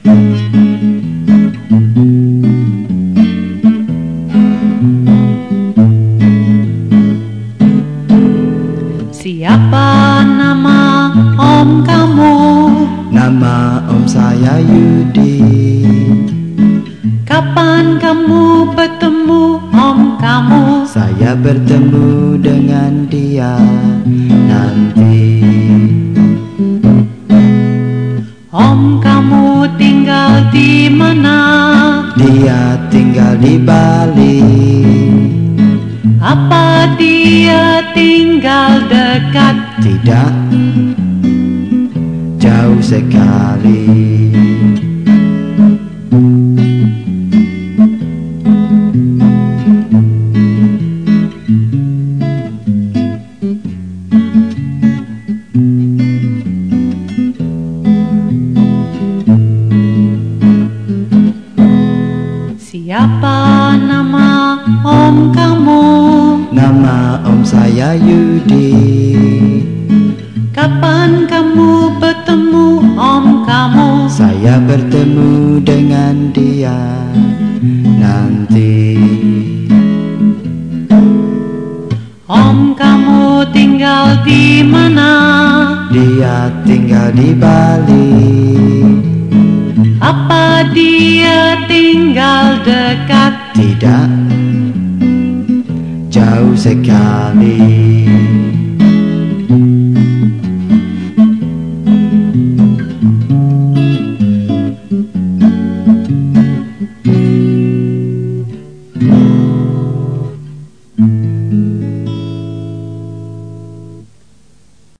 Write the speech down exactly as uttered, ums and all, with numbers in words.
Siapa nama om kamu? Nama om saya Yudi. Kapan kamu bertemu om kamu? Saya bertemu dengan dia nanti. Om kamu tinggal di mana? Dia tinggal di Bali. Apa dia tinggal dekat? Tidak, jauh sekali. Siapa nama om kamu? Nama om saya Yudi. Kapan kamu bertemu om kamu? Saya bertemu dengan dia nanti. Om kamu tinggal di mana? Dia tinggal di Bali. Apa dia tinggal dekat? Tidak, jauh sekali.